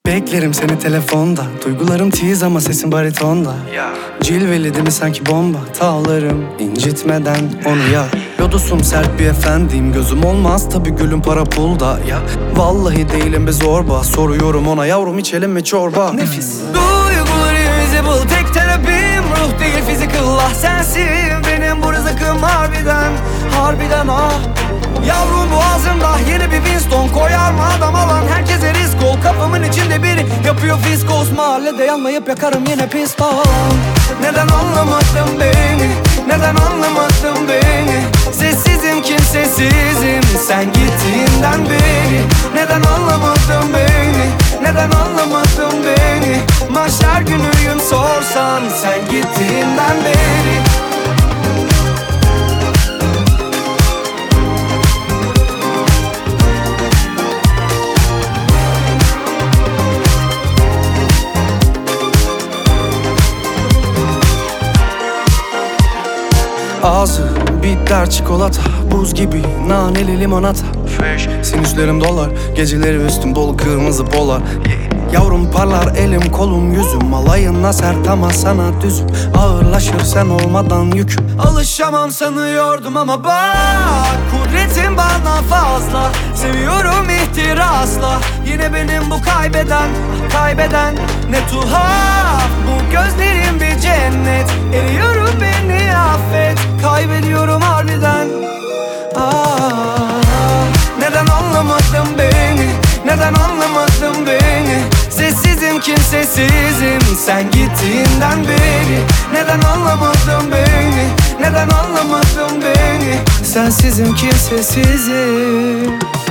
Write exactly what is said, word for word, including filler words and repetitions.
Beklerim seni telefonda. Duygularım tiz ama sesin baritonda. Cilveli değil mi sanki bomba. Tağlarım incitmeden onu ya. Lodosum sert bir efendiyim. Gözüm olmaz tabi gülüm para pulda ya. Vallahi değilim be zorba. Soruyorum ona yavrum içelim mi çorba. Nefis. Duyguları invisible, tek terapim ruh değil physical. Ah sensin benim bu rızıkım harbiden, harbiden ah. Yavrum boğazımda yeni bir Winston. Koyar mı adam alan herkese risk ol. Kafamın içinde biri yapıyor fiskos. Mahallede yanmayıp yakarım yine pistol. Neden anlamadın beni, neden anlamadın beni? Sessizim kimsesizim sen gittiğinden beri. Neden anlamadın beni, neden anlamadın beni? Mahşer günüyüm sorsan sen gittiğinden beri. Ağzı bitter çikolata, buz gibi naneli limonata. Fresh. Sinüslerim dolar, geceleri üstüm dolu kırmızı polar. Yavrum parlar elim kolum yüzüm. Alayına sert ama sana düzüm. Ağırlaşır sen olmadan yüküm. Alışamam sanıyordum ama bak, kudretin bana fazla. Seviyorum ihtirasla. Yine benim bu kaybeden, kaybeden. Ne tuhaf bu gözlerin bir cennet. Eriyorum beni affet. Kaybediyorum harbiden. Ah, neden anlamadın beni, neden anlamadın beni? Sessizim kimsesizim sen gittiğinden beri. Neden anlamadın beni, neden anlamadın beni? Sensizim kimsesizim.